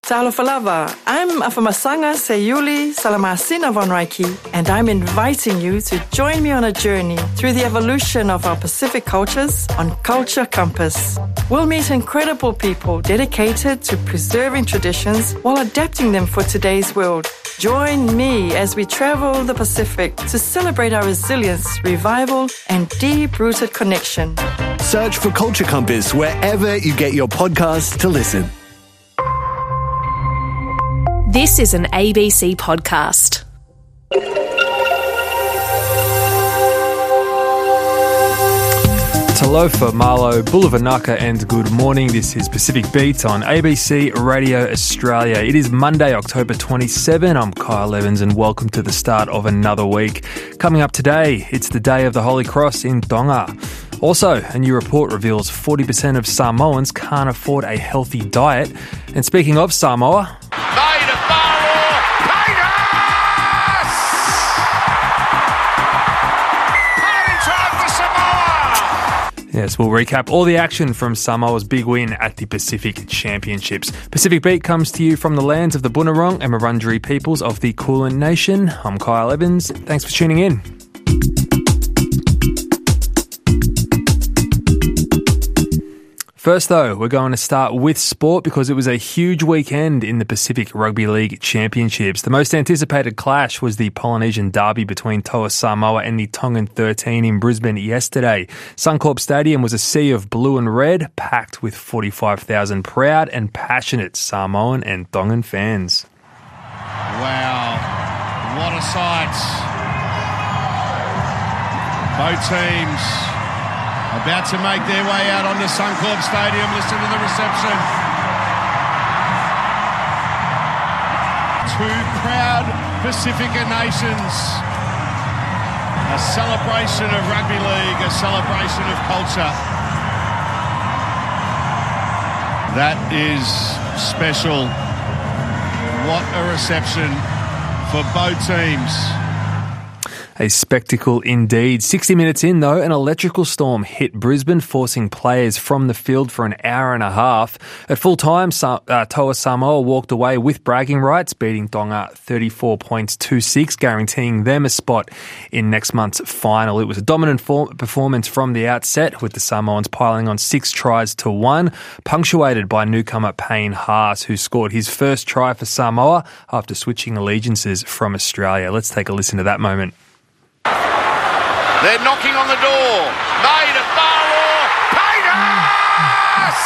Talofalava, I'm Afamasanga Sayuli Salamasina von Reiki, and I'm inviting you to join me on a journey through the evolution of our Pacific cultures on Culture Compass. We'll meet incredible people dedicated to preserving traditions while adapting them for today's world. Join me as we travel the Pacific to celebrate our resilience, revival, and deep-rooted connection. Search for Culture Compass wherever you get your podcasts to listen. This is an ABC podcast. Talofa, Marlo, Bulavanaka, and good morning. This is Pacific Beat on ABC Radio Australia. It is Monday, October 27. I'm Kyle Evans and welcome to the start of another week. Coming up today, it's the Day of the Holy Cross in Tonga. Also, a new report reveals 40% of Samoans can't afford a healthy diet. And speaking of Samoa... Yes, we'll recap all the action from Samoa's big win at the Pacific Championships. Pacific Beat comes to you from the lands of the Bunurong and Wurundjeri peoples of the Kulin Nation. I'm Kyle Evans. Thanks for tuning in. First, though, we're going to start with sport because it was a huge weekend in the Pacific Rugby League Championships. The most anticipated clash was the Polynesian derby between Toa Samoa and the Tongan 13 in Brisbane yesterday. Suncorp Stadium was a sea of blue and red, packed with 45,000 proud and passionate Samoan and Tongan fans. Wow, what a sight. Both teams about to make their way out onto Suncorp Stadium. Listen to the reception. Two proud Pacifica nations. A celebration of rugby league, a celebration of culture. That is special. What a reception for both teams. A spectacle indeed. 60 minutes in, though, an electrical storm hit Brisbane, forcing players from the field for an hour and a half. At full time, Toa Samoa walked away with bragging rights, beating Tonga 34 points to 6, guaranteeing them a spot in next month's final. It was a dominant performance from the outset, with the Samoans piling on 6 tries to 1, punctuated by newcomer Payne Haas, who scored his first try for Samoa after switching allegiances from Australia. Let's take a listen to that moment. They're knocking on the door. Made at Barrow. Peters!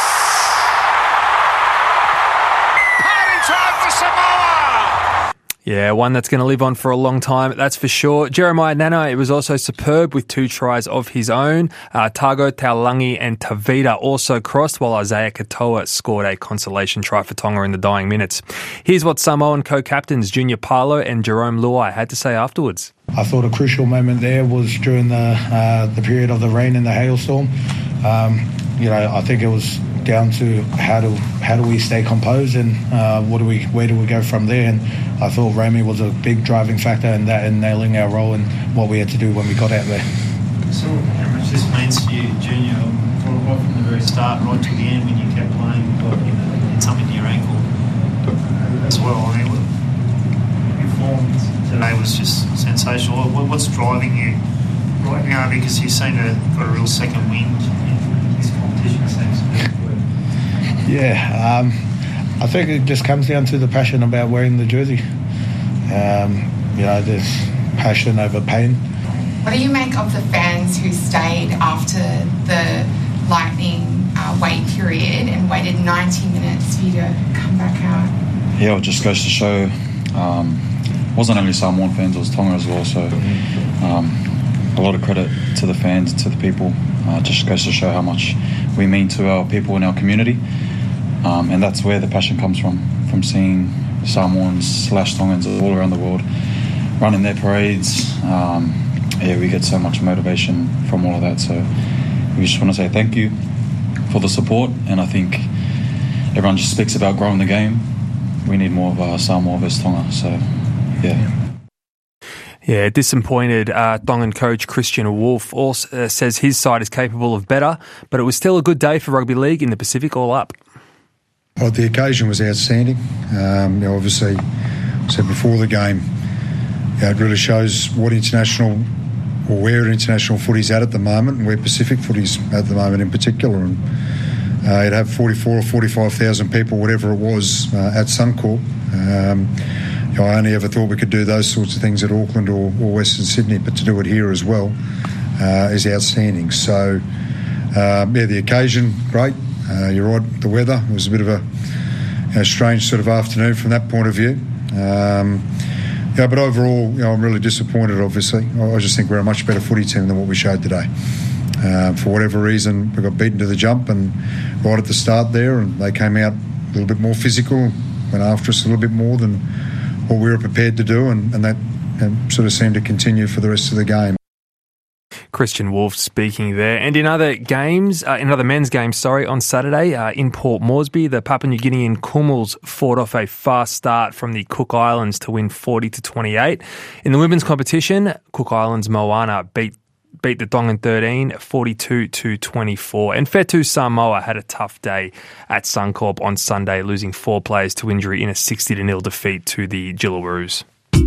Parting time for Samoa. Yeah, one that's going to live on for a long time, that's for sure. Jeremiah Nana, it was also superb with 2 tries of his own. Tago, Taulangi and Tavita also crossed, while Isaiah Katoa scored a consolation try for Tonga in the dying minutes. Here's what Samoan co-captains Junior Paulo and Jerome Luai had to say afterwards. I thought a crucial moment there was during the period of the rain and the hailstorm. I think it was down to how do we stay composed and where do we go from there. And I thought Romy was a big driving factor in that and nailing our role and what we had to do when we got out there. So how much this means to you, Junior, right from the very start, right to the end when you kept playing, you had something to your ankle as well. I mean, your form today was just sensational. What's driving you right now? Because you seem to have got a real second wind in this competition. Seems to be Yeah, I think it just comes down to the passion about wearing the jersey. There's passion over pain. What do you make of the fans who stayed after the Lightning wait period and waited 90 minutes for you to come back out? Yeah, it just goes to show it wasn't only Samoan fans, it was Tonga as well. So a lot of credit to the fans, to the people. Just goes to show how much we mean to our people in our community. And that's where the passion comes from seeing Samoans / Tongans all around the world running their parades. We get so much motivation from all of that. So we just want to say thank you for the support. And I think everyone just speaks about growing the game. We need more of Samoa versus Tonga. So, yeah. Yeah, disappointed Tongan coach Christian Wolf also says his side is capable of better, but it was still a good day for rugby league in the Pacific all up. Well, the occasion was outstanding. Obviously, I said before the game, it really shows what international or where international footy's at the moment, and where Pacific footy's at the moment in particular. And you'd have 44 or 45,000 people, whatever it was, at Suncorp. I only ever thought we could do those sorts of things at Auckland or Western Sydney, but to do it here as well is outstanding. So, the occasion, great. You're right, the weather was a bit of a strange sort of afternoon from that point of view. But overall, I'm really disappointed, obviously. I just think we're a much better footy team than what we showed today. For whatever reason, we got beaten to the jump and right at the start there, and they came out a little bit more physical, went after us a little bit more than what we were prepared to do, and that sort of seemed to continue for the rest of the game. Christian Wolf speaking there. And in other games, in other men's games, on Saturday in Port Moresby, the Papua New Guinean Kumuls fought off a fast start from the Cook Islands to win 40-28. In the women's competition, Cook Islands Moana beat the Tongan 13, 42-24. And Fetu Samoa had a tough day at Suncorp on Sunday, losing 4 players to injury in a 60-0 defeat to the Jillaroos.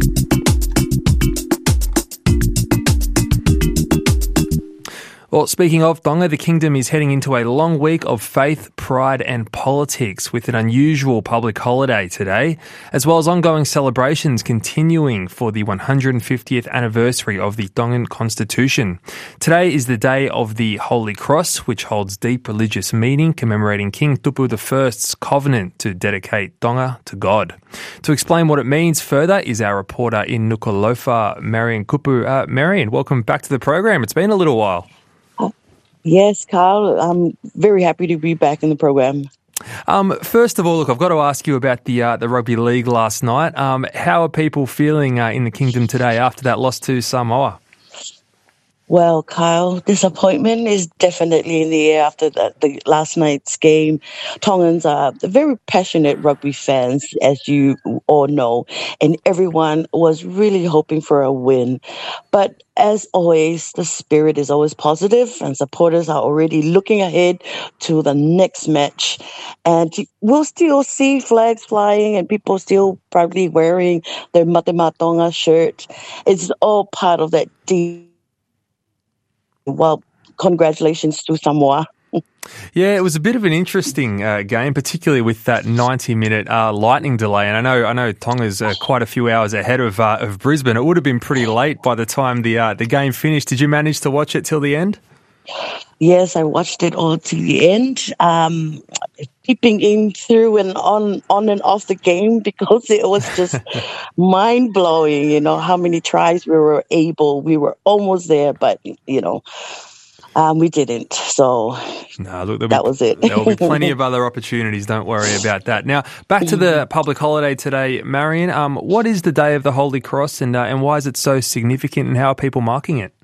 Well, speaking of Tonga, the Kingdom is heading into a long week of faith, pride and politics with an unusual public holiday today, as well as ongoing celebrations continuing for the 150th anniversary of the Tongan Constitution. Today is the day of the Holy Cross, which holds deep religious meaning, commemorating King Tupu I's covenant to dedicate Tonga to God. To explain what it means further is our reporter in Nuku'alofa, Marian Kupu. Marian, welcome back to the program. It's been a little while. Yes, Carl. I'm very happy to be back in the program. First of all, look, I've got to ask you about the rugby league last night. How are people feeling in the Kingdom today after that loss to Samoa? Well, Kyle, disappointment is definitely in the air after the last night's game. Tongans are very passionate rugby fans, as you all know, and everyone was really hoping for a win. But as always, the spirit is always positive, and supporters are already looking ahead to the next match. And we'll still see flags flying and people still probably wearing their Matema Tonga shirt. It's all part of that deep. Well, congratulations to Samoa. Yeah, it was a bit of an interesting game, particularly with that 90-minute lightning delay. And I know Tonga's quite a few hours ahead of Brisbane. It would have been pretty late by the time the game finished. Did you manage to watch it till the end? Yes, I watched it all to the end, peeping in through and on and off the game because it was just mind-blowing, how many tries we were almost there, but, we didn't. So that was it. There'll be plenty of other opportunities. Don't worry about that. Now, back to the public holiday today, Marian. What is the Day of the Holy Cross and why is it so significant and how are people marking it?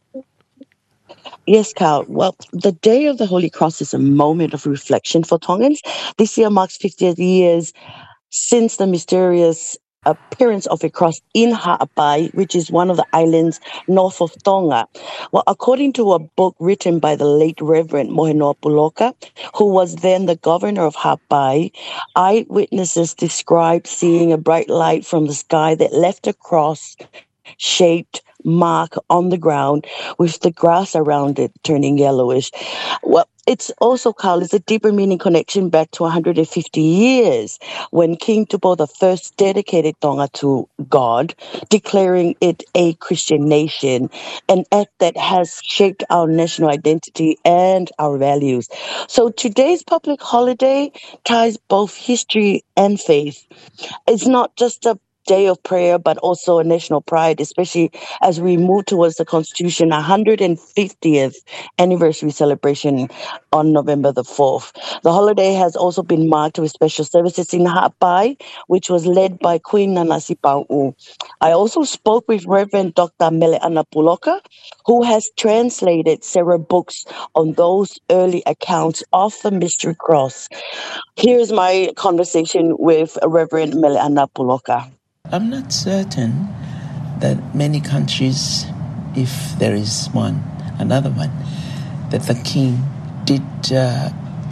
Yes, Carl. Well, the Day of the Holy Cross is a moment of reflection for Tongans. This year marks 50 years since the mysterious appearance of a cross in Ha'apai, which is one of the islands north of Tonga. Well, according to a book written by the late Reverend Mohenoa Puloka, who was then the governor of Ha'apai, eyewitnesses described seeing a bright light from the sky that left a cross-shaped mark on the ground with the grass around it turning yellowish. Well, it's also, Carl, it's a deeper meaning connection back to 150 years when King Tupu I dedicated Tonga to God, declaring it a Christian nation, an act that has shaped our national identity and our values. So today's public holiday ties both history and faith. It's not just a day of prayer, but also a national pride, especially as we move towards the Constitution 150th anniversary celebration on November the 4th. The holiday has also been marked with special services in Ha'apai, which was led by Queen Nanasi Pau'u. I also spoke with Reverend Dr. Meleana Puloka, who has translated several books on those early accounts of the Mystery Cross. Here's my conversation with Reverend Meleana Puloka. I'm not certain that many countries, if there is another one, that the king did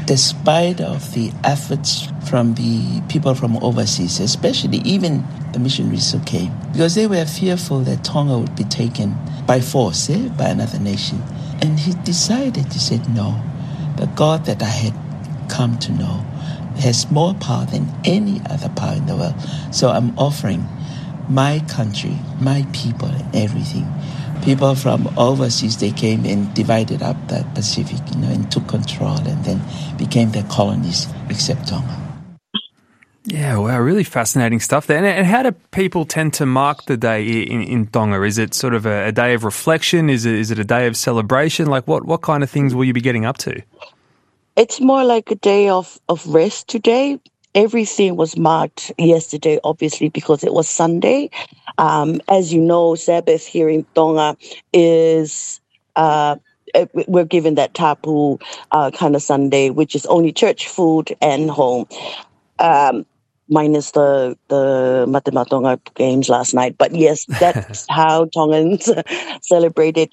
despite of the efforts from the people from overseas, especially even the missionaries who came, because they were fearful that Tonga would be taken by force by another nation. And he said, no, the God that I had come to know has more power than any other power in the world. So I'm offering my country, my people, and everything. People from overseas, they came and divided up the Pacific, and took control, and then became their colonies, except Tonga. Yeah, wow, really fascinating stuff there. And how do people tend to mark the day in Tonga? Is it sort of a day of reflection? Is it a day of celebration? Like what kind of things will you be getting up to? It's more like a day of rest today. Everything was marked yesterday, obviously, because it was Sunday. As you know, Sabbath here in Tonga is... we're given that tapu kind of Sunday, which is only church, food, and home. Minus the Matema Tonga games last night. But yes, that's how Tongans celebrated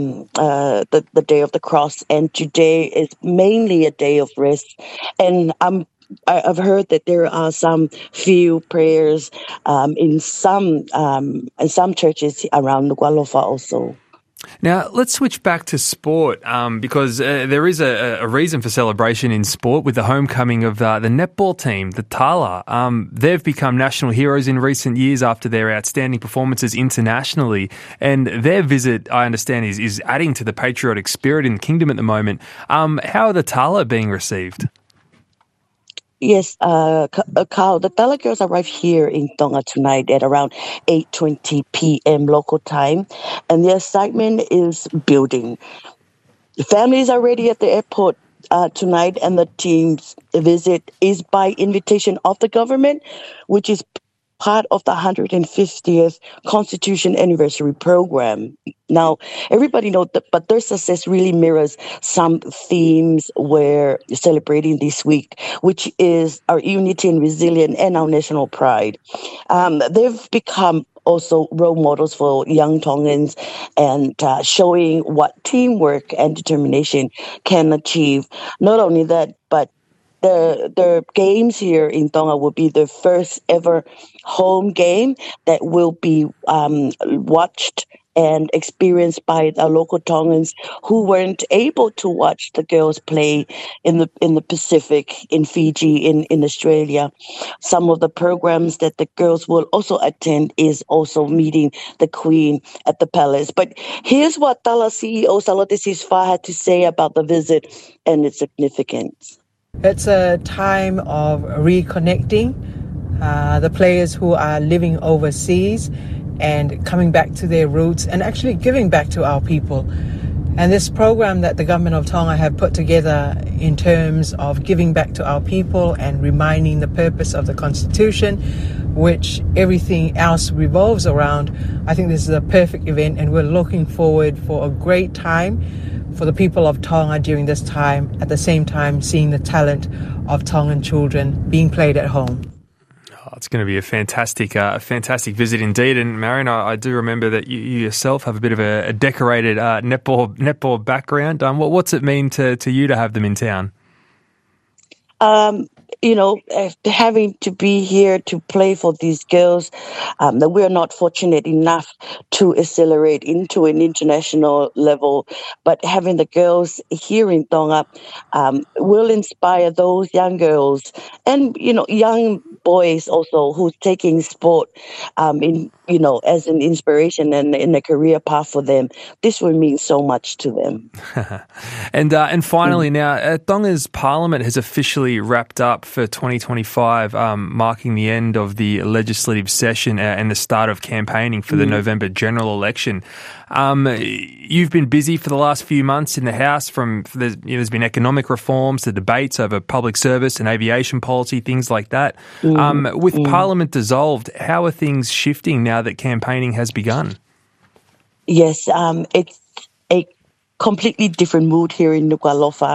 the Day of the Cross. And today is mainly a day of rest. And I've heard that there are some few prayers in some churches around Nuku'alofa also. Now, let's switch back to sport because there is a reason for celebration in sport with the homecoming of the netball team, the Tala. They've become national heroes in recent years after their outstanding performances internationally. And their visit, I understand, is adding to the patriotic spirit in the kingdom at the moment. How are the Tala being received? Yes, Carl, the Tala girls arrive here in Tonga tonight at around 8:20 p.m. local time, and the excitement is building. The families are ready at the airport tonight, and the team's visit is by invitation of the government, which is part of the 150th Constitution Anniversary Program. Now, everybody knows that, but their success really mirrors some themes we're celebrating this week, which is our unity and resilience and our national pride. They've become also role models for young Tongans and showing what teamwork and determination can achieve. Not only that, but the games here in Tonga will be the first ever home game that will be watched and experienced by the local Tongans who weren't able to watch the girls play in the Pacific, in Fiji, in Australia. Some of the programs that the girls will also attend is also meeting the Queen at the palace. But here's what Tala CEO Salote Sisfa had to say about the visit and its significance. It's a time of reconnecting the players who are living overseas and coming back to their roots and actually giving back to our people. And this program that the government of Tonga have put together in terms of giving back to our people and reminding the purpose of the Constitution, which everything else revolves around, I think this is a perfect event, and we're looking forward for a great time for the people of Tonga during this time, at the same time seeing the talent of Tongan children being played at home. It's going to be a fantastic visit indeed. And Marion, I do remember that you yourself have a bit of a decorated netball background. What's it mean to you to have them in town? Having to be here to play for these girls, that we're not fortunate enough to accelerate into an international level, but having the girls here in Tonga will inspire those young girls and, young boys also who's taking sport as an inspiration and in a career path for them. This will mean so much to them. And finally now, Tonga's parliament has officially wrapped up for 2025, marking the end of the legislative session and the start of campaigning for the November general election. You've been busy for the last few months in the House. There's been economic reforms, the debates over public service and aviation policy, things like that. With Parliament dissolved, how are things shifting now that campaigning has begun? Yes, it's a completely different mood here in Nuku'alofa.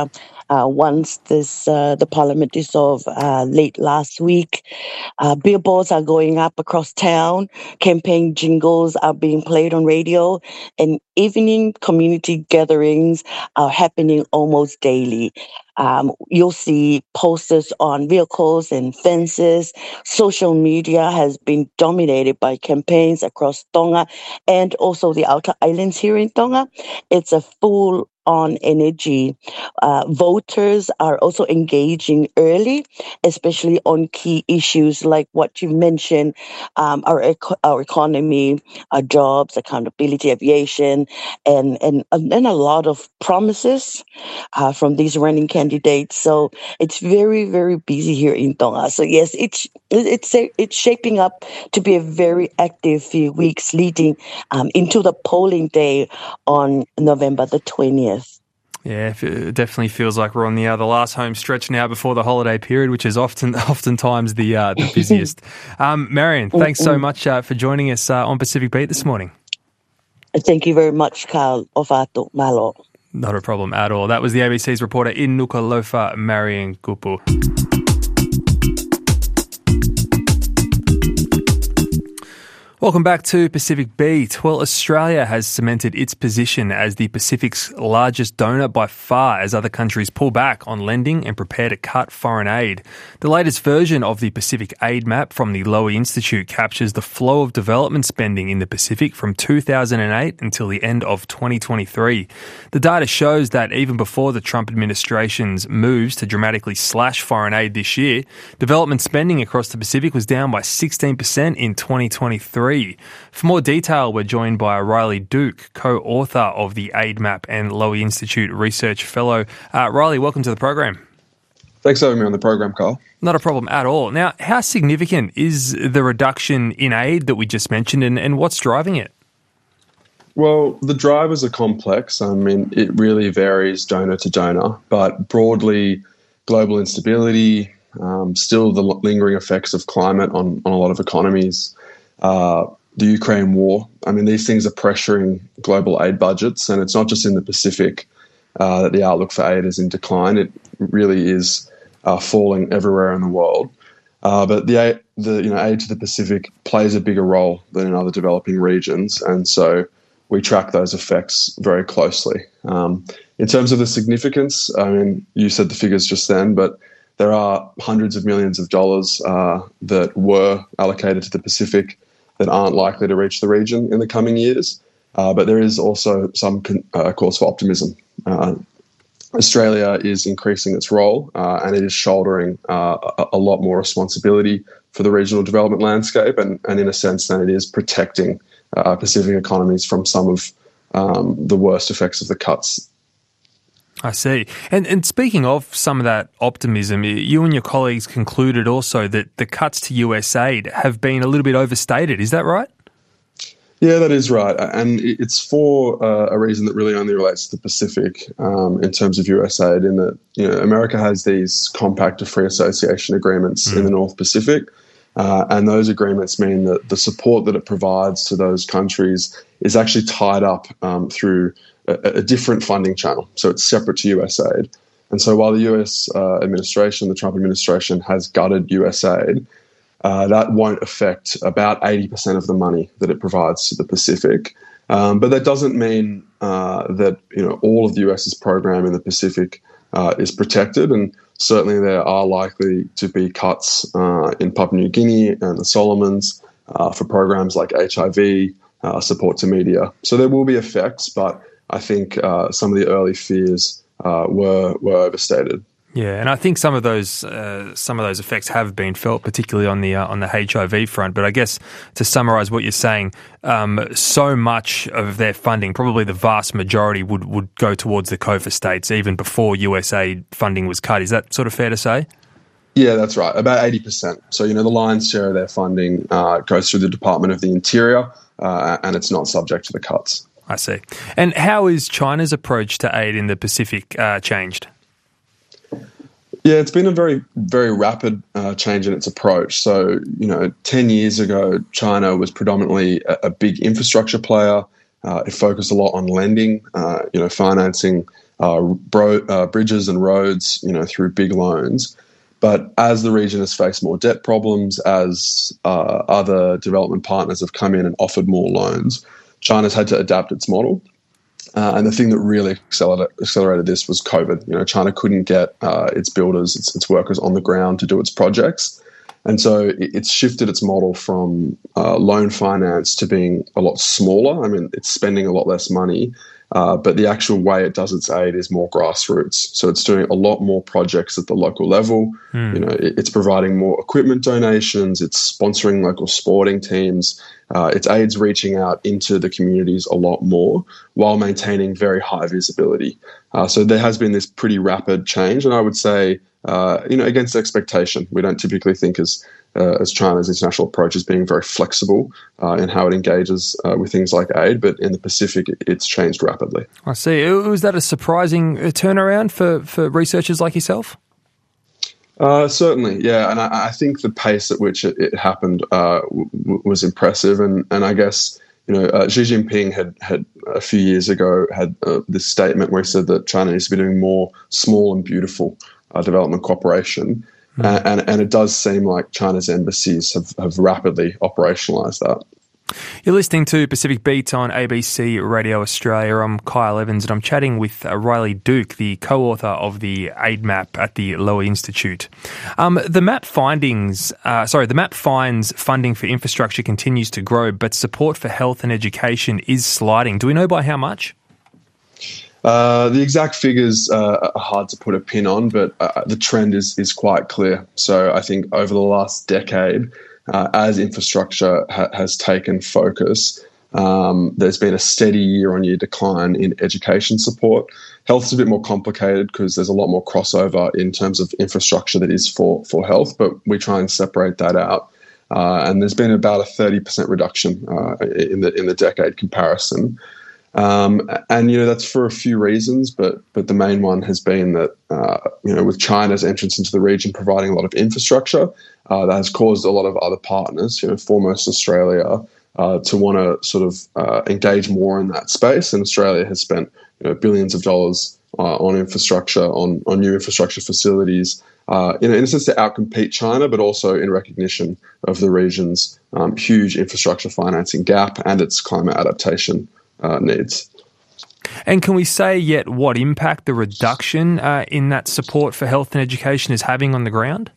once the parliament dissolved late last week. Billboards are going up across town. Campaign jingles are being played on radio, and evening community gatherings are happening almost daily. You'll see posters on vehicles and fences. Social media has been dominated by campaigns across Tonga and also the outer islands here in Tonga. It's a full-on energy. Voters are also engaging early, especially on key issues like what you mentioned, our economy, our jobs, accountability, aviation, and a lot of promises from these running candidates. So it's very, very busy here in Tonga. So yes, it's shaping up to be a very active few weeks leading into the polling day on November the 20th. Yeah, it definitely feels like we're on the last home stretch now before the holiday period, which is oftentimes the busiest. Marion, thanks so much for joining us on Pacific Beat this morning. Thank you very much, Carl. Ovato malo. Not a problem at all. That was the ABC's reporter in Nuku'alofa, Marion Kupu. Welcome back to Pacific Beat. Well, Australia has cemented its position as the Pacific's largest donor by far as other countries pull back on lending and prepare to cut foreign aid. The latest version of the Pacific Aid Map from the Lowy Institute captures the flow of development spending in the Pacific from 2008 until the end of 2023. The data shows that even before the Trump administration's moves to dramatically slash foreign aid this year, development spending across the Pacific was down by 16% in 2023. For more detail, we're joined by Riley Duke, co-author of the Aid Map and Lowy Institute Research Fellow. Riley, welcome to the program. Thanks for having me on the program, Carl. Not a problem at all. Now, how significant is the reduction in aid that we just mentioned, and what's driving it? Well, the drivers are complex. I mean, it really varies donor to donor, but broadly, global instability, still the lingering effects of climate on a lot of economies, the Ukraine war. I mean, these things are pressuring global aid budgets, and it's not just in the Pacific that the outlook for aid is in decline. It really is falling everywhere in the world. But the aid to the Pacific plays a bigger role than in other developing regions, and so we track those effects very closely. In terms of the significance, I mean, you said the figures just then, but there are hundreds of millions of dollars that were allocated to the Pacific that aren't likely to reach the region in the coming years. But there is also some cause for optimism. Australia is increasing its role and it is shouldering a lot more responsibility for the regional development landscape and in a sense then it is protecting Pacific economies from some of the worst effects of the cuts. I see. And speaking of some of that optimism, you and your colleagues concluded also that the cuts to US aid have been a little bit overstated. Is that right? Yeah, that is right. And it's for a reason that really only relates to the Pacific in terms of US aid, in that America has these compact of free association agreements in the North Pacific. And those agreements mean that the support that it provides to those countries is actually tied up through a different funding channel. So it's separate to US aid. And so while the US administration, the Trump administration, has gutted US aid, that won't affect about 80% of the money that it provides to the Pacific. But that doesn't mean that all of the US's program in the Pacific is protected. And certainly there are likely to be cuts in Papua New Guinea and the Solomons for programs like HIV, support to media. So there will be effects, but I think some of the early fears were overstated. Yeah, and I think some of those effects have been felt, particularly on the HIV front. But I guess to summarise what you're saying, so much of their funding, probably the vast majority, would go towards the COFA states even before USAID funding was cut. Is that sort of fair to say? Yeah, that's right. About 80%. So the lion's share of their funding goes through the Department of the Interior, and it's not subject to the cuts. I see. And how is China's approach to aid in the Pacific changed? Yeah, it's been a very, very rapid change in its approach. So, 10 years ago, China was predominantly a big infrastructure player. It focused a lot on lending, financing bridges and roads, through big loans. But as the region has faced more debt problems, as other development partners have come in and offered more loans, China's had to adapt its model. And the thing that really accelerated this was COVID. China couldn't get its builders, its workers on the ground to do its projects. And so it's shifted its model from loan finance to being a lot smaller. I mean, it's spending a lot less money, but the actual way it does its aid is more grassroots. So it's doing a lot more projects at the local level. It's providing more equipment donations. It's sponsoring local sporting teams. Its aid's reaching out into the communities a lot more while maintaining very high visibility. So there has been this pretty rapid change, and I would say, against expectation. We don't typically think as China's international approach as being very flexible in how it engages with things like aid, but in the Pacific, it's changed rapidly. I see. Was that a surprising turnaround for researchers like yourself? Certainly, yeah. And I think the pace at which it happened was impressive. And I guess, Xi Jinping had a few years ago had this statement where he said that China needs to be doing more small and beautiful development cooperation. And it does seem like China's embassies have rapidly operationalised that. You're listening to Pacific Beat on ABC Radio Australia. I'm Kyle Evans and I'm chatting with Riley Duke, the co-author of the Aid Map at the Lowy Institute. The map finds funding for infrastructure continues to grow, but support for health and education is sliding. Do we know by how much? The exact figures are hard to put a pin on, but the trend is quite clear. So I think over the last decade, as infrastructure has taken focus, there's been a steady year-on-year decline in education support. Health's a bit more complicated because there's a lot more crossover in terms of infrastructure that is for health, but we try and separate that out. And there's been about a 30% reduction in the decade comparison. And that's for a few reasons, but the main one has been that with China's entrance into the region providing a lot of infrastructure, that has caused a lot of other partners, foremost Australia, to want to sort of engage more in that space. And Australia has spent billions of dollars on infrastructure, on new infrastructure facilities, in a sense to outcompete China, but also in recognition of the region's huge infrastructure financing gap and its climate adaptation needs. And can we say yet what impact the reduction in that support for health and education is having on the ground?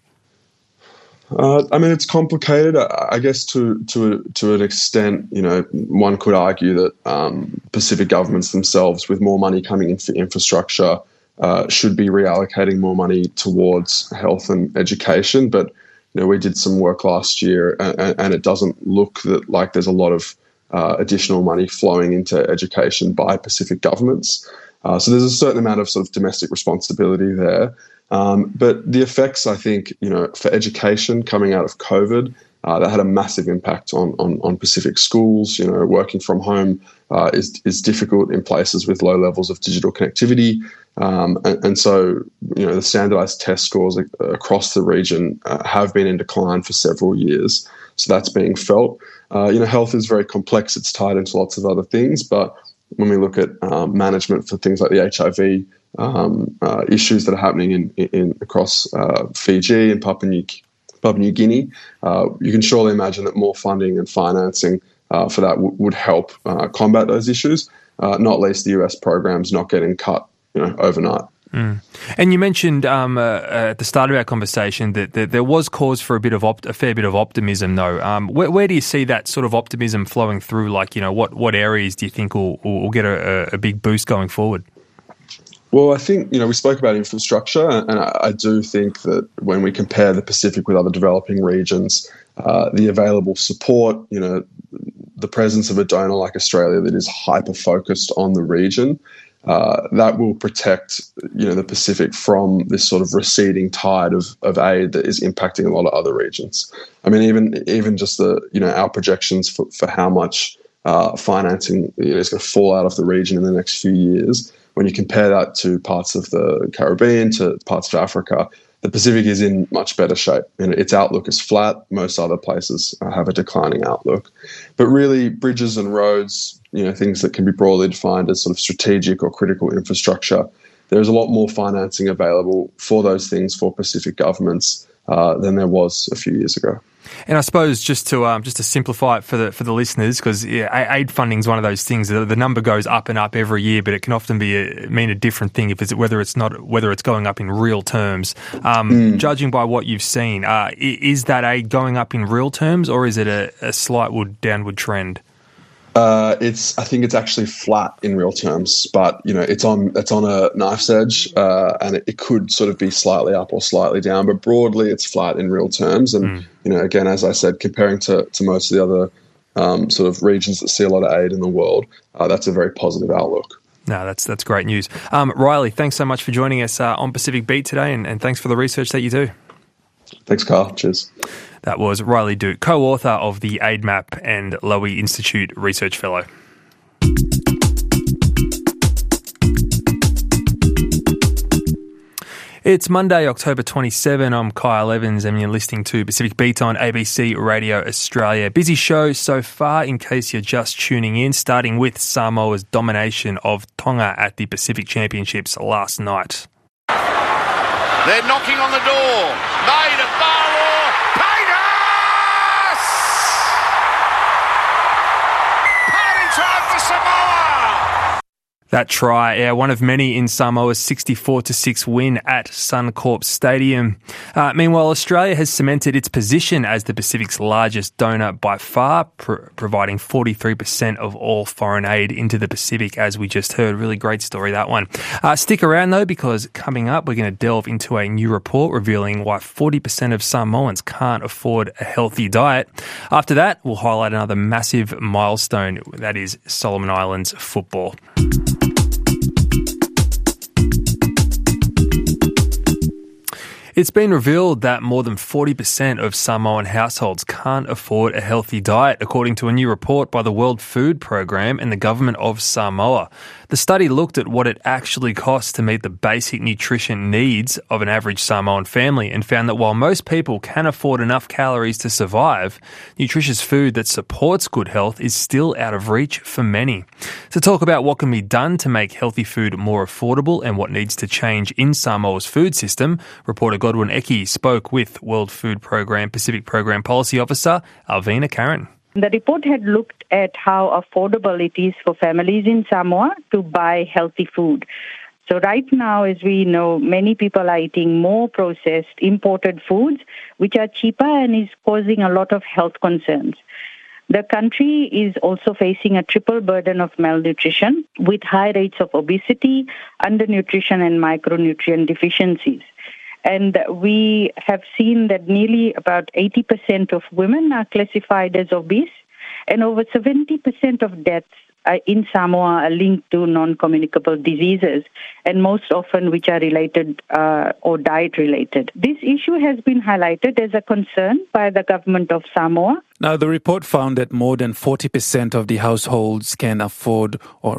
It's complicated. I guess to an extent, one could argue that Pacific governments themselves, with more money coming in for infrastructure, should be reallocating more money towards health and education. But we did some work last year, and it doesn't look like there's a lot of additional money flowing into education by Pacific governments. So there's a certain amount of sort of domestic responsibility there. But the effects, I think, for education coming out of COVID, that had a massive impact on Pacific schools. Working from home is difficult in places with low levels of digital connectivity. And so, the standardized test scores across the region have been in decline for several years. So that's being felt. Health is very complex. It's tied into lots of other things. But when we look at management for things like the HIV issues that are happening in across Fiji and Papua New Guinea, you can surely imagine that more funding and financing for that would help combat those issues, not least the US programs not getting cut overnight. And you mentioned at the start of our conversation that there was cause for a fair bit of optimism, though. Where do you see that sort of optimism flowing through? Like, what areas do you think will get a big boost going forward? Well, I think, we spoke about infrastructure, and I do think that when we compare the Pacific with other developing regions, the available support, the presence of a donor like Australia that is hyper-focused on the region, that will protect, the Pacific from this sort of receding tide of aid that is impacting a lot of other regions. Even just our projections for how much financing is going to fall out of the region in the next few years. When you compare that to parts of the Caribbean, to parts of Africa, the Pacific is in much better shape. Its outlook is flat. Most other places have a declining outlook. But really, bridges and roads, things that can be broadly defined as sort of strategic or critical infrastructure, there's a lot more financing available for those things for Pacific governments than there was a few years ago. And I suppose just to simplify it for the listeners, because aid funding is one of those things that the number goes up and up every year, but it can often mean a different thing whether it's going up in real terms. Judging by what you've seen, is that aid going up in real terms, or is it a slight downward trend? I think it's actually flat in real terms, but it's on a knife's edge, and it could sort of be slightly up or slightly down, but broadly it's flat in real terms. And again, as I said, comparing to most of the other sort of regions that see a lot of aid in the world, that's a very positive outlook. No, that's great news. Riley, thanks so much for joining us on Pacific Beat today, and thanks for the research that you do. Thanks, Carl. Cheers. That was Riley Duke, co-author of the Aid Map and Lowy Institute Research Fellow. It's Monday, October 27. I'm Kyle Evans and you're listening to Pacific Beat on ABC Radio Australia. Busy show so far in case you're just tuning in, starting with Samoa's domination of Tonga at the Pacific Championships last night. They're knocking on the door. Made a Barrow. Peters! Party time for Samoa! That try, one of many in Samoa's 64-6 win at Suncorp Stadium. Meanwhile, Australia has cemented its position as the Pacific's largest donor by far, providing 43% of all foreign aid into the Pacific, as we just heard. Really great story, that one. Stick around, though, because coming up, we're going to delve into a new report revealing why 40% of Samoans can't afford a healthy diet. After that, we'll highlight another massive milestone, that is Solomon Islands football. It's been revealed that more than 40% of Samoan households can't afford a healthy diet, according to a new report by the World Food Programme and the Government of Samoa. The study looked at what it actually costs to meet the basic nutrition needs of an average Samoan family and found that while most people can afford enough calories to survive, nutritious food that supports good health is still out of reach for many. To talk about what can be done to make healthy food more affordable and what needs to change in Samoa's food system, reporter Godwin Eki spoke with World Food Programme Pacific Programme Policy Officer Alvina Karen. The report had looked at how affordable it is for families in Samoa to buy healthy food. So right now, as we know, many people are eating more processed, imported foods, which are cheaper and is causing a lot of health concerns. The country is also facing a triple burden of malnutrition with high rates of obesity, undernutrition and micronutrient deficiencies. And we have seen that nearly about 80% of women are classified as obese, and over 70% of deaths in Samoa are linked to non-communicable diseases, and most often which are related or diet-related. This issue has been highlighted as a concern by the government of Samoa. Now, the report found that more than 40% of the households can't afford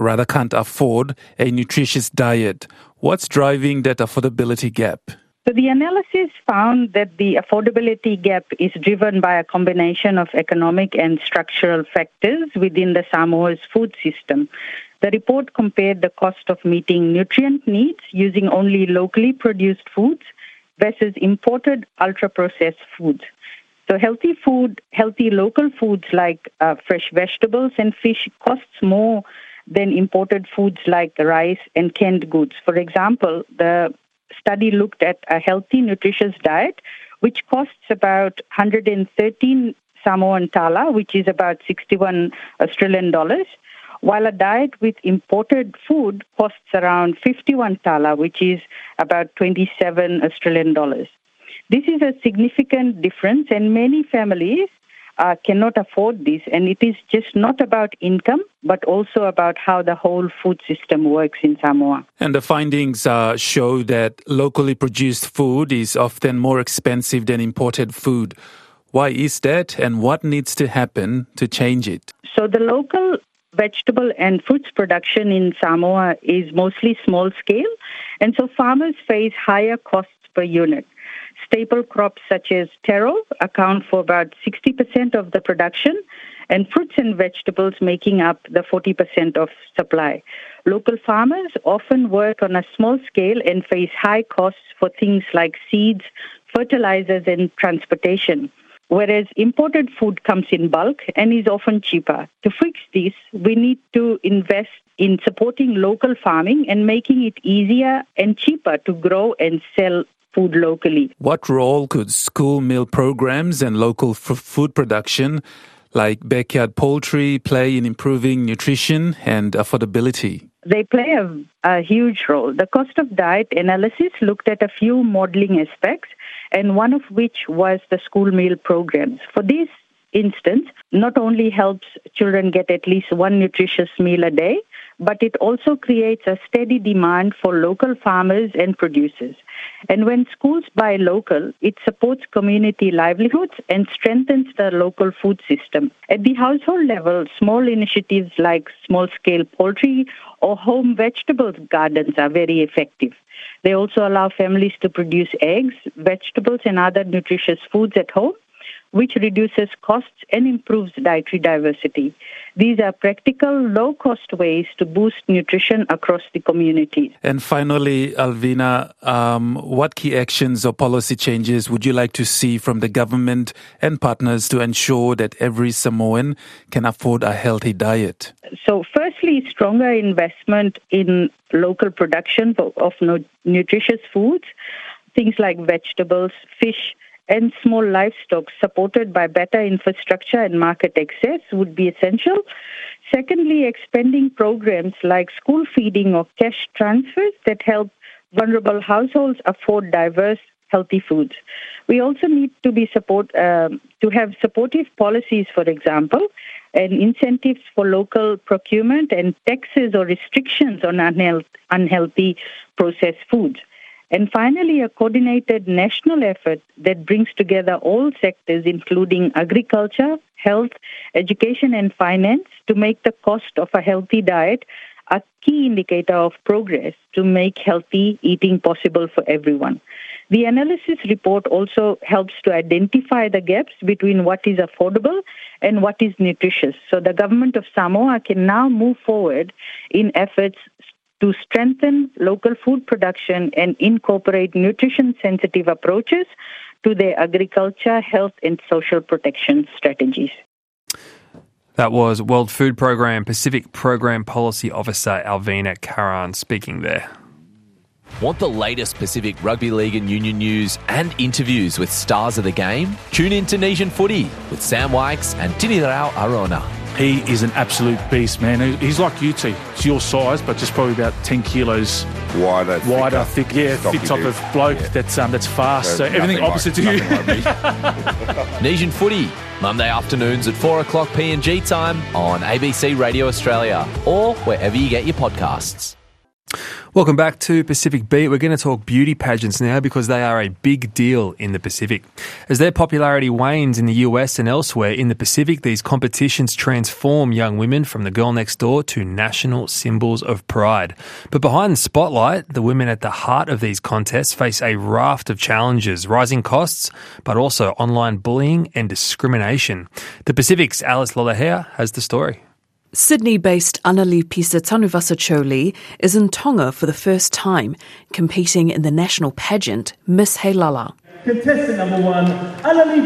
a nutritious diet. What's driving that affordability gap? So the analysis found that the affordability gap is driven by a combination of economic and structural factors within the Samoa's food system. The report compared the cost of meeting nutrient needs using only locally produced foods versus imported ultra-processed foods. So healthy local foods like fresh vegetables and fish costs more than imported foods like rice and canned goods. For example, the study looked at a healthy, nutritious diet, which costs about 113 Samoan tala, which is about 61 Australian dollars, while a diet with imported food costs around 51 tala, which is about 27 Australian dollars. This is a significant difference, and many families cannot afford this, and it is just not about income, but also about how the whole food system works in Samoa. And the findings show that locally produced food is often more expensive than imported food. Why is that, and what needs to happen to change it? So the local vegetable and fruits production in Samoa is mostly small scale, and so farmers face higher costs per unit. staple crops such as taro account for about 60% of the production, and fruits and vegetables making up the 40% of supply. Local farmers often work on a small scale and face high costs for things like seeds, fertilizers, and transportation, whereas imported food comes in bulk and is often cheaper. To fix this, we need to invest in supporting local farming and making it easier and cheaper to grow and sell food locally. What role could school meal programs and local food production like backyard poultry play in improving nutrition and affordability? They play a huge role. The cost of diet analysis looked at a few modeling aspects, and one of which was the school meal programs. For this instance, not only helps children get at least one nutritious meal a day, but it also creates a steady demand for local farmers and producers. And when schools buy local, it supports community livelihoods and strengthens the local food system. At the household level, small initiatives like small-scale poultry or home vegetables gardens are very effective. They also allow families to produce eggs, vegetables, and other nutritious foods at home, which reduces costs and improves dietary diversity. These are practical, low-cost ways to boost nutrition across the community. And finally, Alvina, what key actions or policy changes would you like to see from the government and partners to ensure that every Samoan can afford a healthy diet? So firstly, stronger investment in local production of nutritious foods, things like vegetables, fish, and small livestock supported by better infrastructure and market access would be essential. Secondly, expanding programs like school feeding or cash transfers that help vulnerable households afford diverse, healthy foods. We also need to have supportive policies, for example, and incentives for local procurement and taxes or restrictions on unhealthy processed foods. And finally, a coordinated national effort that brings together all sectors, including agriculture, health, education, and finance, to make the cost of a healthy diet a key indicator of progress to make healthy eating possible for everyone. The analysis report also helps to identify the gaps between what is affordable and what is nutritious. So the government of Samoa can now move forward in efforts to strengthen local food production and incorporate nutrition-sensitive approaches to their agriculture, health, and social protection strategies. That was World Food Programme Pacific Program Policy Officer Alvina Karan speaking there. Want the latest Pacific Rugby League and Union news and interviews with stars of the game? Tune in to Nation Footy with Sam Wykes and Tinirao Arona. He is an absolute beast, man. He's like you two. It's your size, but just probably about 10 kilos wider, thick type of bloke that's fast. So everything opposite to you. Like Nation Footy, Monday afternoons at 4 o'clock PNG time on ABC Radio Australia or wherever you get your podcasts. Welcome back to Pacific Beat. We're going to talk beauty pageants now because they are a big deal in the Pacific. As their popularity wanes in the US and elsewhere in the Pacific, these competitions transform young women from the girl next door to national symbols of pride. But behind the spotlight, the women at the heart of these contests face a raft of challenges, rising costs, but also online bullying and discrimination. The Pacific's Alice Lolahea has the story. Sydney-based Annalie Pisa-Tanuvasa-Choli is in Tonga for the first time, competing in the national pageant Miss Heilala. Contestant number 1, Annalie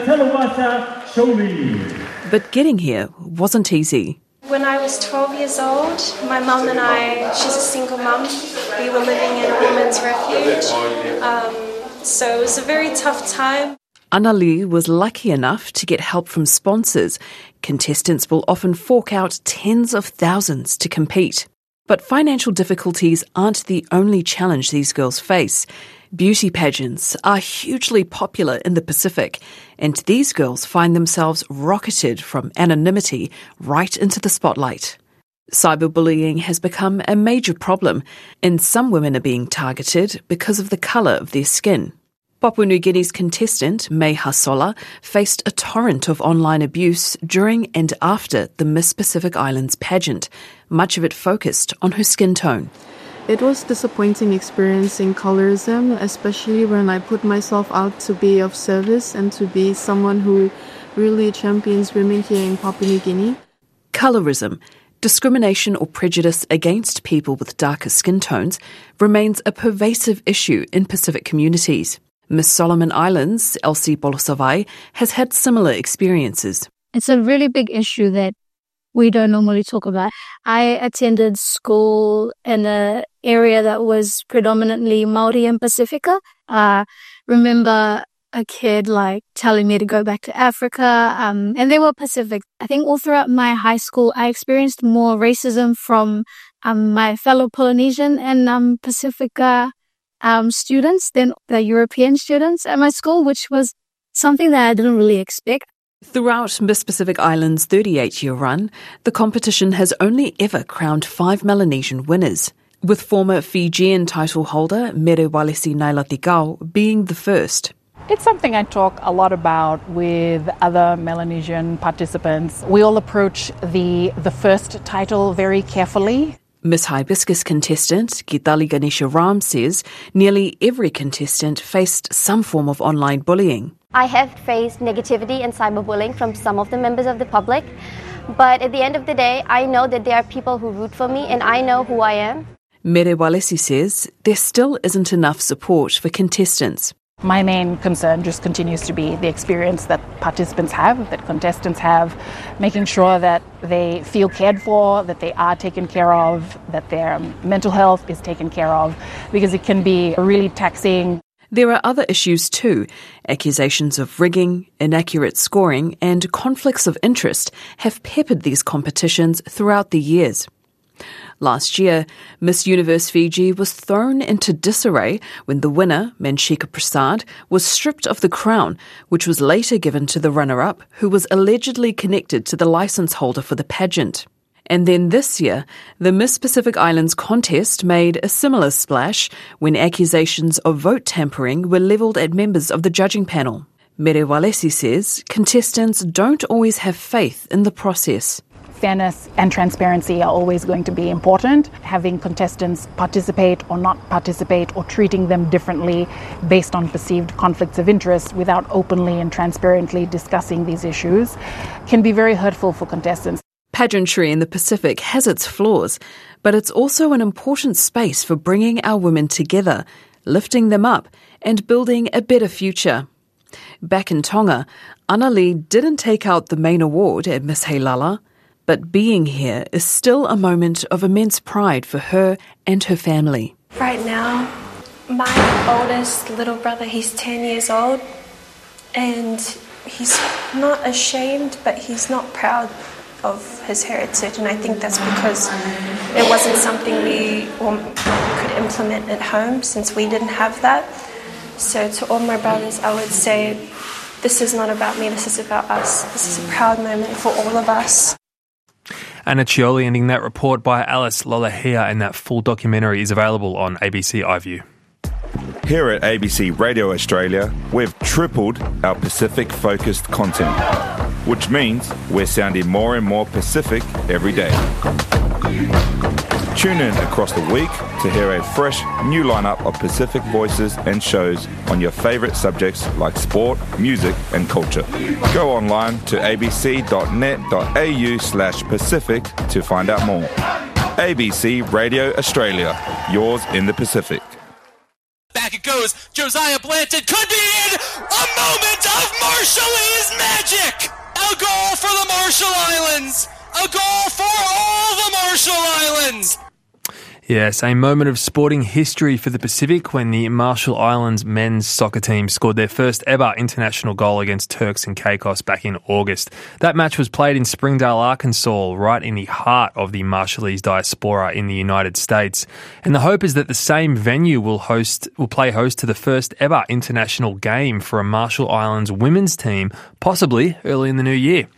Pisa-Tanuvasa-Choli. But getting here wasn't easy. When I was 12 years old, my mum and I, she's a single mum, we were living in a women's refuge, so it was a very tough time. Annalie was lucky enough to get help from sponsors. Contestants will often fork out tens of thousands to compete. But financial difficulties aren't the only challenge these girls face. Beauty pageants are hugely popular in the Pacific, and these girls find themselves rocketed from anonymity right into the spotlight. Cyberbullying has become a major problem, and some women are being targeted because of the colour of their skin. Papua New Guinea's contestant, May Hasola, faced a torrent of online abuse during and after the Miss Pacific Islands pageant, much of it focused on her skin tone. It was disappointing experiencing colorism, especially when I put myself out to be of service and to be someone who really champions women here in Papua New Guinea. Colorism, discrimination or prejudice against people with darker skin tones, remains a pervasive issue in Pacific communities. Miss Solomon Islands, Elsie Bolosavai, has had similar experiences. It's a really big issue that we don't normally talk about. I attended school in an area that was predominantly Māori and Pacifica. Remember a kid telling me to go back to Africa, and they were Pacific. I think all throughout my high school, I experienced more racism from my fellow Polynesian and Pacifica students than the European students at my school, which was something that I didn't really expect. Throughout Miss Pacific Island's 38-year run, the competition has only ever crowned 5 Melanesian winners, with former Fijian title holder Merewalesi Nailatikau being the first. It's something I talk a lot about with other Melanesian participants. We all approach the first title very carefully. Miss Hibiscus contestant Gitali Ganesha Ram says nearly every contestant faced some form of online bullying. I have faced negativity and cyberbullying from some of the members of the public, but at the end of the day, I know that there are people who root for me and I know who I am. Merewalesi says there still isn't enough support for contestants. My main concern just continues to be the experience that participants have, that contestants have, making sure that they feel cared for, that they are taken care of, that their mental health is taken care of, because it can be really taxing. There are other issues too. Accusations of rigging, inaccurate scoring and conflicts of interest have peppered these competitions throughout the years. Last year, Miss Universe Fiji was thrown into disarray when the winner, Manshika Prasad, was stripped of the crown, which was later given to the runner-up, who was allegedly connected to the licence holder for the pageant. And then this year, the Miss Pacific Islands contest made a similar splash when accusations of vote tampering were levelled at members of the judging panel. Merewalesi says contestants don't always have faith in the process. Fairness and transparency are always going to be important. Having contestants participate or not participate or treating them differently based on perceived conflicts of interest without openly and transparently discussing these issues can be very hurtful for contestants. Pageantry in the Pacific has its flaws, but it's also an important space for bringing our women together, lifting them up and building a better future. Back in Tonga, Anna-Lee didn't take out the main award at Miss Heilala, but being here is still a moment of immense pride for her and her family. Right now, my oldest little brother, he's 10 years old, and he's not ashamed, but he's not proud of his heritage, and I think that's because it wasn't something we could implement at home since we didn't have that. So to all my brothers, I would say this is not about me, this is about us. This is a proud moment for all of us. Anna Cioli ending that report by Alice Lolahia, and that full documentary is available on ABC iView. Here at ABC Radio Australia, we've tripled our Pacific-focused content, which means we're sounding more and more Pacific every day. Tune in across the week to hear a fresh new lineup of Pacific voices and shows on your favourite subjects like sport, music and culture. Go online to abc.net.au/Pacific to find out more. ABC Radio Australia, yours in the Pacific. Back it goes. Josiah Blanton could be in. A moment of Marshallese magic. A goal for the Marshall Islands. A goal for all the Marshall Islands. Yes, a moment of sporting history for the Pacific when the Marshall Islands men's soccer team scored their first ever international goal against Turks and Caicos back in August. That match was played in Springdale, Arkansas, right in the heart of the Marshallese diaspora in the United States. And the hope is that the same venue will play host to the first ever international game for a Marshall Islands women's team, possibly early in the new year.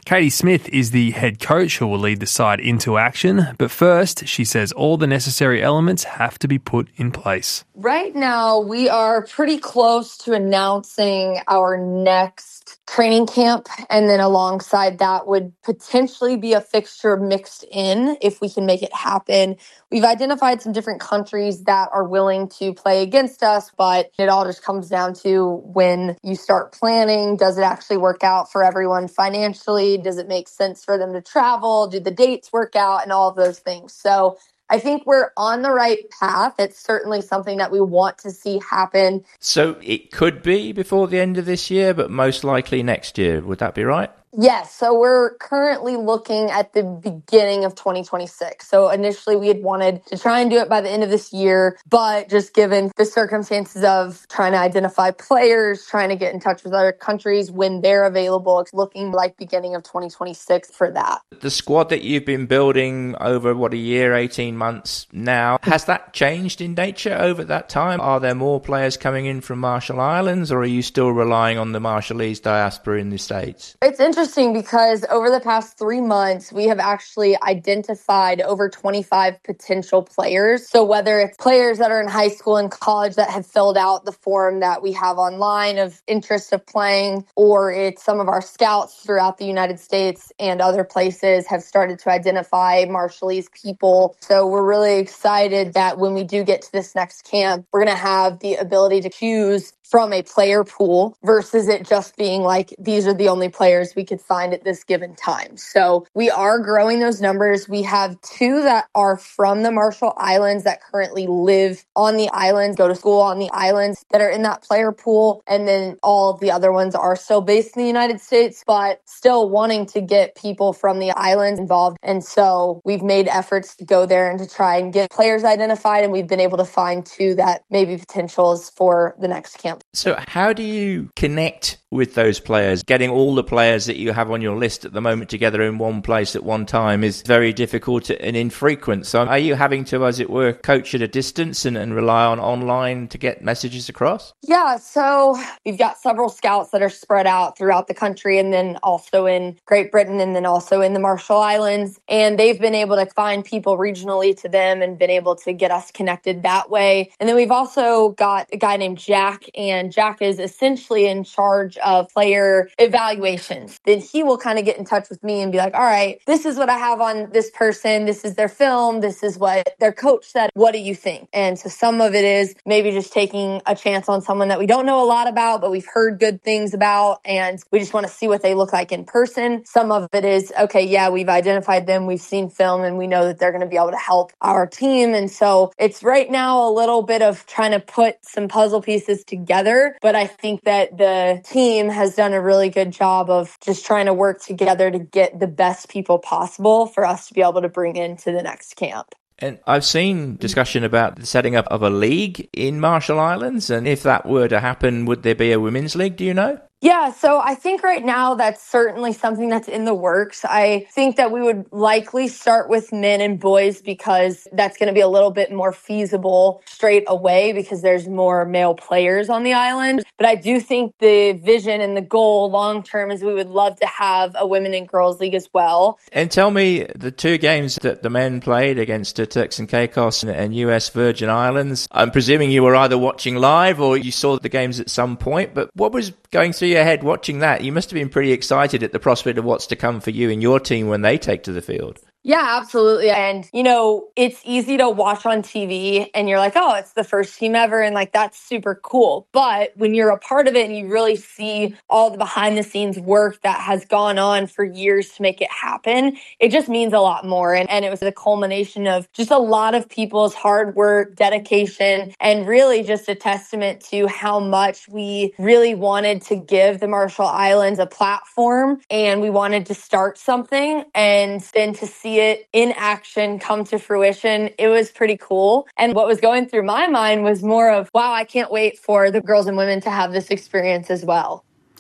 Katie Smith is the head coach who will lead the side into action. But first, she says all the necessary elements have to be put in place. Right now, we are pretty close to announcing our next training camp. And then alongside that would potentially be a fixture mixed in if we can make it happen. We've identified some different countries that are willing to play against us, but it all just comes down to when you start planning. Does it actually work out for everyone financially? Does it make sense for them to travel? Do the dates work out? And all of those things. So I think we're on the right path. It's certainly something that we want to see happen. So it could be before the end of this year, but most likely next year. Would that be right? Yes, so we're currently looking at the beginning of 2026. So initially we had wanted to try and do it by the end of this year, but just given the circumstances of trying to identify players, trying to get in touch with other countries when they're available, it's looking like beginning of 2026 for that. The squad that you've been building over, a year, 18 months now, has that changed in nature over that time? Are there more players coming in from Marshall Islands, or are you still relying on the Marshallese diaspora in the States? It's interesting because over the past 3 months, we have actually identified over 25 potential players. So whether it's players that are in high school and college that have filled out the form that we have online of interest of playing, or it's some of our scouts throughout the United States and other places have started to identify Marshallese people. So we're really excited that when we do get to this next camp, we're going to have the ability to choose from a player pool versus it just being like, these are the only players we could find at this given time. So we are growing those numbers. We have 2 that are from the Marshall Islands that currently live on the islands, go to school on the islands that are in that player pool. And then all of the other ones are still based in the United States, but still wanting to get people from the islands involved. And so we've made efforts to go there and to try and get players identified. And we've been able to find 2 that may be potentials for the next camp. So how do you connect with those players? Getting all the players that you have on your list at the moment together in one place at one time is very difficult and infrequent. So are you having to, as it were, coach at a distance and rely on online to get messages across? Yeah, so we've got several scouts that are spread out throughout the country and then also in Great Britain and then also in the Marshall Islands. And they've been able to find people regionally to them and been able to get us connected that way. And then we've also got a guy named Jack, and Jack is essentially in charge of player evaluations. Then he will kind of get in touch with me and be like, all right, this is what I have on this person. This is their film. This is what their coach said. What do you think? And so some of it is maybe just taking a chance on someone that we don't know a lot about, but we've heard good things about, and we just want to see what they look like in person. Some of it is, okay, yeah, we've identified them. We've seen film and we know that they're going to be able to help our team. And so it's right now a little bit of trying to put some puzzle pieces together. But I think that the team has done a really good job of just trying to work together to get the best people possible for us to be able to bring into the next camp. And I've seen discussion about the setting up of a league in Marshall Islands. And if that were to happen, would there be a women's league? Do you know? Yeah, so I think right now that's certainly something that's in the works. I think that we would likely start with men and boys because that's going to be a little bit more feasible straight away because there's more male players on the island. But I do think the vision and the goal long term is we would love to have a women and girls league as well. And tell me, the 2 games that the men played against Turks and Caicos and US Virgin Islands, I'm presuming you were either watching live or you saw the games at some point, but what was going through your head watching that? You must have been pretty excited at the prospect of what's to come for you and your team when they take to the field. Yeah, absolutely. And, you know, it's easy to watch on TV and you're like, oh, it's the first team ever. And like, that's super cool. But when you're a part of it and you really see all the behind the scenes work that has gone on for years to make it happen, it just means a lot more. And it was a culmination of just a lot of people's hard work, dedication, and really just a testament to how much we really wanted to give the Marshall Islands a platform and we wanted to start something, and then to see it in action come to fruition, it was pretty cool. And what was going through my mind was more of, wow, I can't wait for the girls and women to have this experience as well.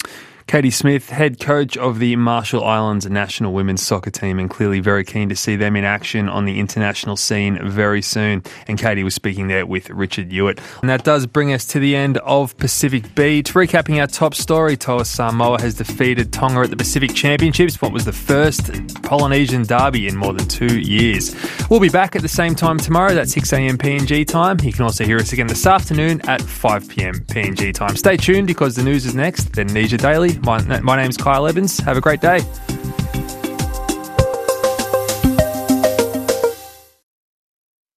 Katie Smith, head coach of the Marshall Islands national women's soccer team, and clearly very keen to see them in action on the international scene very soon. And Katie was speaking there with Richard Hewitt. And that does bring us to the end of Pacific Beat. Recapping our top story, Toa Samoa has defeated Tonga at the Pacific Championships, what was the first Polynesian derby in more than 2 years. We'll be back at the same time tomorrow. That's 6 a.m. PNG time. You can also hear us again this afternoon at 5 p.m. PNG time. Stay tuned because the news is next, then News Daily. My name's Kyle Evans. Have a great day.